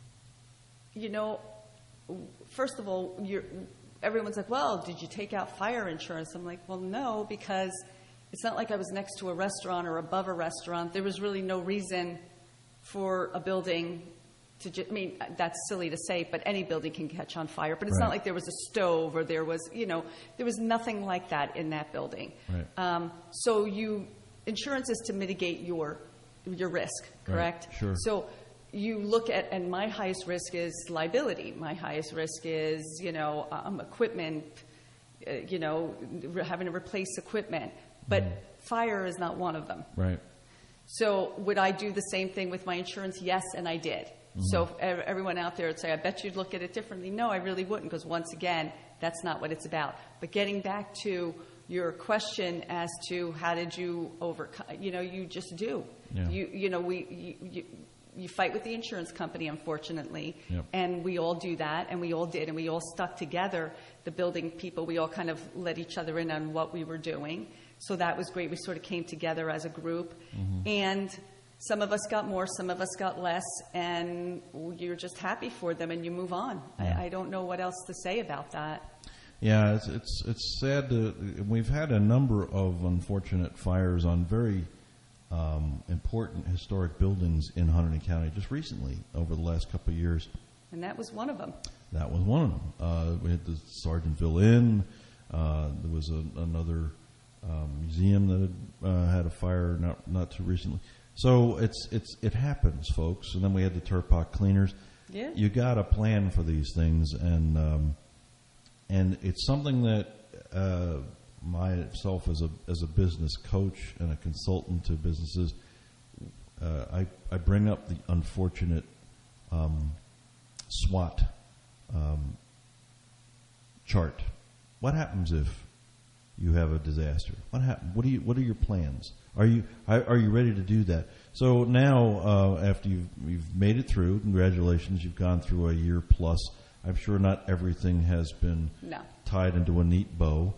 First of all, everyone's like, well, did you take out fire insurance? I'm like, well, no, because it's not like I was next to a restaurant or above a restaurant. There was really no reason for a building to, that's silly to say, but any building can catch on fire. But it's not like there was a stove or there was nothing like that in that building. Right. So insurance is to mitigate your risk, correct? Right. Sure. So you look at, and my highest risk is liability. My highest risk is, equipment, having to replace equipment. But fire is not one of them. Right. So would I do the same thing with my insurance? Yes, and I did. So if everyone out there would say, I bet you'd look at it differently. No, I really wouldn't, because once again, that's not what it's about. But getting back to your question as to how did you overcome, you just do. Yeah. You fight with the insurance company, unfortunately, Yep. and we all do that, and we all did, and we all stuck together. The building people, we all kind of let each other in on what we were doing. So that was great. We sort of came together as a group, and some of us got more, some of us got less, and you're just happy for them, and you move on. Yeah. I don't know what else to say about that. Yeah, it's sad. We've had a number of unfortunate fires on very important historic buildings in Hunterdon County just recently over the last couple of years. And that was one of them. That was one of them. We had the Sargentville Inn. There was another museum that had a fire not too recently. So it happens, folks. And then we had the Turpock Cleaners. Yeah. You got a plan for these things, and it's something that myself as a business coach and a consultant to businesses, I bring up the unfortunate SWOT chart. What happens if you have a disaster? What happens? What are your plans? Are you ready to do that? So now, after you've made it through, congratulations, you've gone through a year plus. I'm sure not everything has been tied into a neat bow.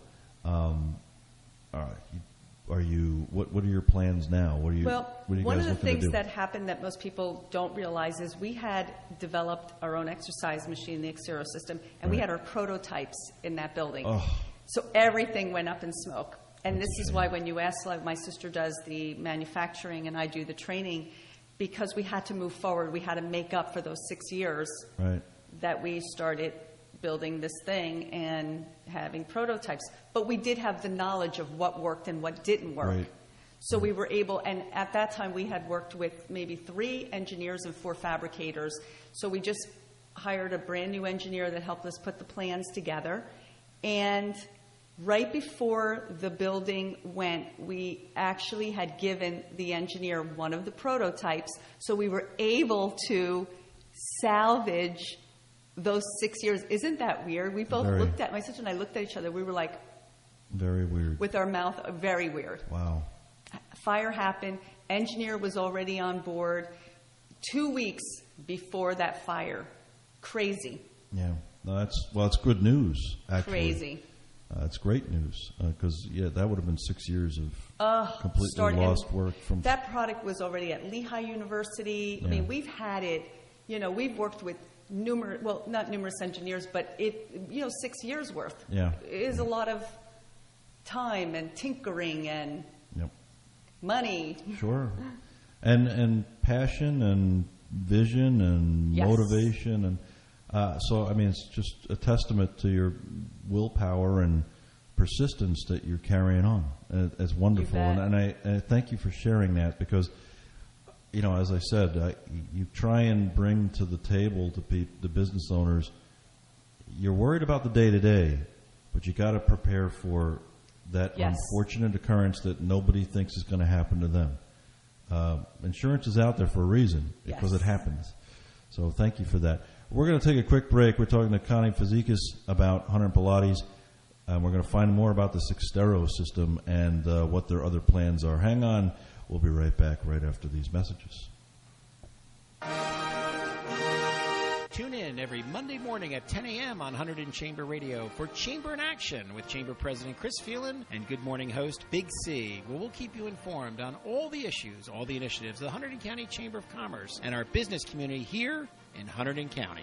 What are your plans now? What are you guys looking to do? One of the things that happened that most people don't realize is we had developed our own exercise machine, the Xero system, and we had our prototypes in that building. Oh. So everything went up in smoke. And this is why when you ask, like my sister does the manufacturing and I do the training, because we had to move forward, we had to make up for those 6 years that we started building this thing and having prototypes. But we did have the knowledge of what worked and what didn't work. Right. So we were able, and at that time we had worked with maybe 3 engineers and 4 fabricators. So we just hired a brand new engineer that helped us put the plans together. And right before the building went, we actually had given the engineer one of the prototypes. So we were able to salvage those 6 years. Isn't that weird? We both looked at, my sister and I looked at each other. We were like, very weird. With our mouth, very weird. Wow. Fire happened. Engineer was already on board 2 weeks before that fire. Crazy. Yeah. No, it's good news, actually. Crazy. It's great news because, that would have been 6 years of completely lost work. That product was already at Lehigh University. Yeah. I mean, we've had it, we've worked with not numerous engineers, but 6 years worth. Yeah. It is a lot of time and tinkering and money. Sure. And passion and vision and motivation. And so, I mean, it's just a testament to your willpower and persistence that you're carrying on. It's wonderful. And I thank you for sharing that because, as I said, you try and bring to the table to the business owners, you're worried about the day-to-day, but you got to prepare for that unfortunate occurrence that nobody thinks is going to happen to them. Insurance is out there for a reason because it happens. So thank you for that. We're going to take a quick break. We're talking to Connie Fazekas about Hunterdon Pilates. We're going to find more about the Sixtero system and what their other plans are. Hang on. We'll be right back right after these messages. Tune in every Monday morning at 10 a.m. on Hunterdon Chamber Radio for Chamber in Action with Chamber President Chris Phelan and Good Morning host Big C, where we'll keep you informed on all the issues, all the initiatives of the Hunterdon County Chamber of Commerce and our business community here in Hunterdon County.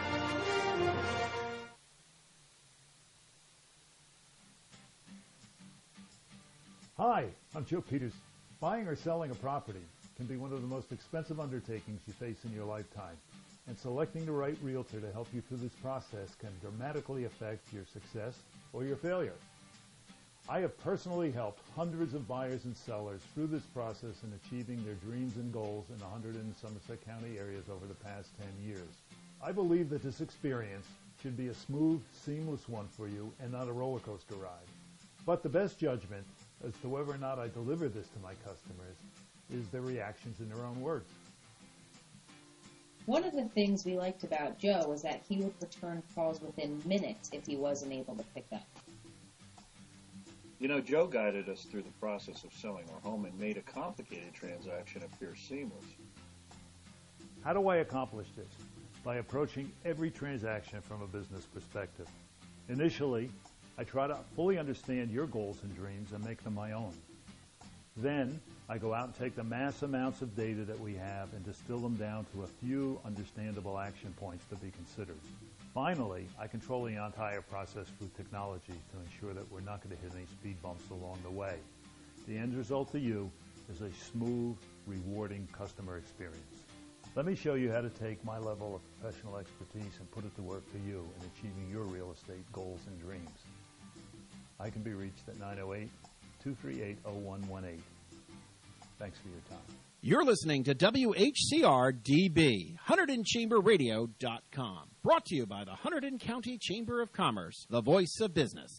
Hi, I'm Joe Peters. Buying or selling a property can be one of the most expensive undertakings you face in your lifetime, and selecting the right realtor to help you through this process can dramatically affect your success or your failure. I have personally helped hundreds of buyers and sellers through this process in achieving their dreams and goals in 100 and Somerset County areas over the past 10 years. I believe that this experience should be a smooth, seamless one for you and not a roller coaster ride. But the best judgment as to whether or not I deliver this to my customers is their reactions in their own words. One of the things we liked about Joe was that he would return calls within minutes if he wasn't able to pick up. You know, Joe guided us through the process of selling our home and made a complicated transaction appear seamless. How do I accomplish this? By approaching every transaction from a business perspective. Initially, I try to fully understand your goals and dreams and make them my own. Then, I go out and take the mass amounts of data that we have and distill them down to a few understandable action points to be considered. Finally, I control the entire process through technology to ensure that we're not going to hit any speed bumps along the way. The end result to you is a smooth, rewarding customer experience. Let me show you how to take my level of professional expertise and put it to work for you in achieving your real estate goals and dreams. I can be reached at 908-238-0118. Thanks for your time. You're listening to WHCR-DB, HunterdonChamberRadio.com. Brought to you by the Hunterdon County Chamber of Commerce, the voice of business.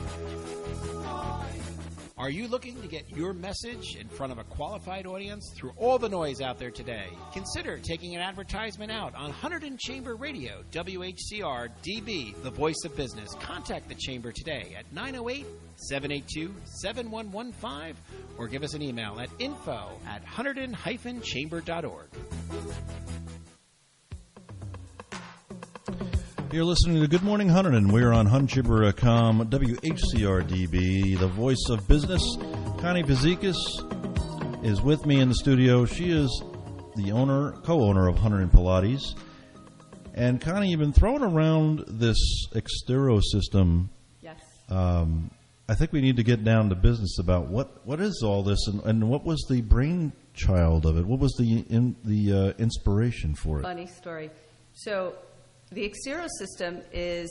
Are you looking to get your message in front of a qualified audience through all the noise out there today? Consider taking an advertisement out on Hunterdon Chamber Radio, WHCR-DB, the voice of business. Contact the Chamber today at 908-782-7115 or give us an email at info@hunterdon-chamber.org. You're listening to Good Morning Hunterdon. We're on HuntChamber.com, WHCR-DB, the voice of business. Connie Fazekas is with me in the studio. She is the co-owner of Hunterdon Pilates. And Connie, you've been throwing around this Xtero system. Yes. I think we need to get down to business about what is all this and what was the brainchild of it? What was the inspiration for it? Funny story. So the Xtero system is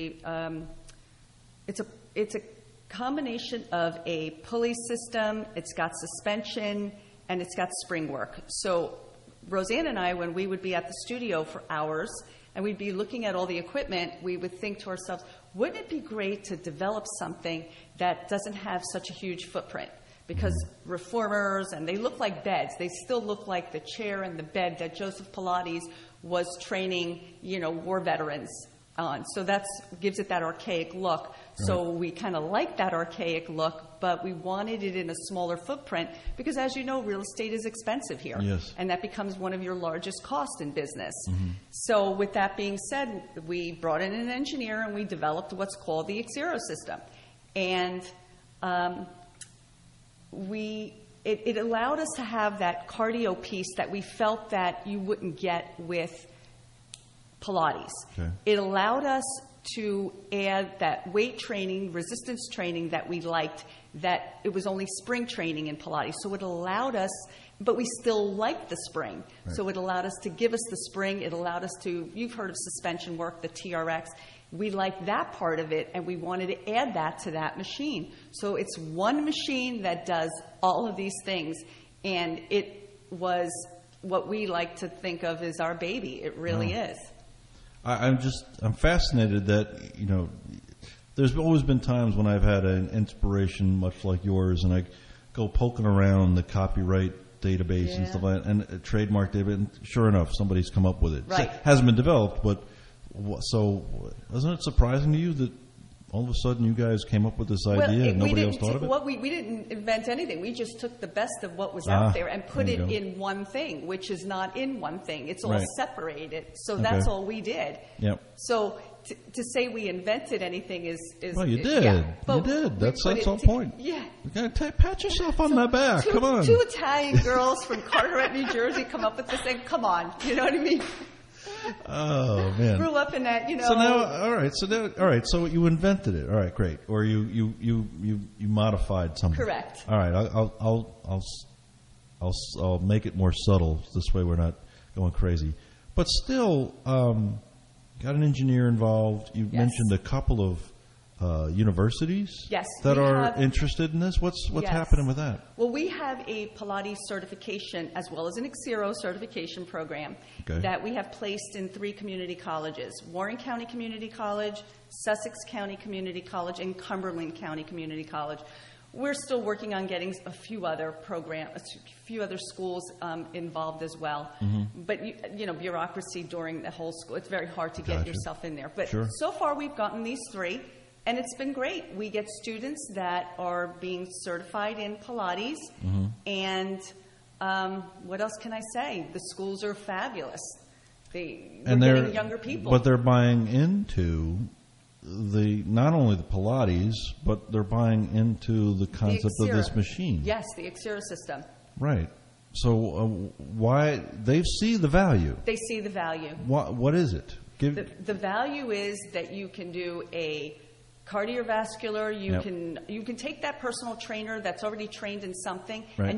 it's a combination of a pulley system. It's got suspension and it's got spring work. So Roseanne and I, when we would be at the studio for hours and we'd be looking at all the equipment, we would think to ourselves, wouldn't it be great to develop something that doesn't have such a huge footprint? Because reformers, and they look like beds. They still look like the chair and the bed that Joseph Pilates was training, war veterans on. So that gives it that archaic look. So we kind of like that archaic look, but we wanted it in a smaller footprint because, as you know, real estate is expensive here. Yes. And that becomes one of your largest costs in business. Mm-hmm. So with that being said, we brought in an engineer and we developed what's called the Xtero system. And it allowed us to have that cardio piece that we felt that you wouldn't get with Pilates. Okay. It allowed us to add that weight training, resistance training that we liked, that it was only spring training in Pilates. So it allowed us, but we still liked the spring. Right. So it allowed us to give us the spring. It allowed us to, you've heard of suspension work, the TRX. We liked that part of it, and we wanted to add that to that machine. So it's one machine that does all of these things, and it was what we like to think of as our baby. It really is. I'm fascinated that, there's always been times when I've had an inspiration much like yours, and I go poking around the copyright database and stuff like that, and a trademark database, and sure enough, somebody's come up with it. Right. It hasn't been developed, but so isn't it surprising to you that all of a sudden you guys came up with this idea and nobody else thought of it? We didn't invent anything. We just took the best of what was out there and put it in one thing, which is not in one thing. It's all separated. So that's all we did. Yep. So to say we invented anything is well, you did. You did. That's the whole point. Yeah. You got to pat yourself on the back. Come on. Two Italian girls from Carteret, New Jersey, come up with this thing. Come on. You know what I mean? Oh man! Grew up in that, So now, all right. So you invented it. All right, great. Or you modified something. Correct. All right. I'll make it more subtle. This way, we're not going crazy. But still, got an engineer involved. You mentioned a couple of universities Yes, that we are have- interested in this? What's Yes. happening with that? Well, we have a Pilates certification as well as an Xero certification program Okay. that we have placed in 3 community colleges: Warren County Community College, Sussex County Community College, and Cumberland County Community College. We're still working on getting a few other schools involved as well. But bureaucracy during the whole school, it's very hard to get Gotcha. yourself in there. But Sure. so far, we've gotten these 3. And it's been great. We get students that are being certified in Pilates. And what else can I say? The schools are fabulous. We're getting younger people. But they're buying into not only the Pilates, but they're buying into the concept of this machine. Yes, the Xero system. Right. So why they see the value? They see the value. What is it? The value is that you can do a cardiovascular. You Yep. can take that personal trainer that's already trained in something, Right. and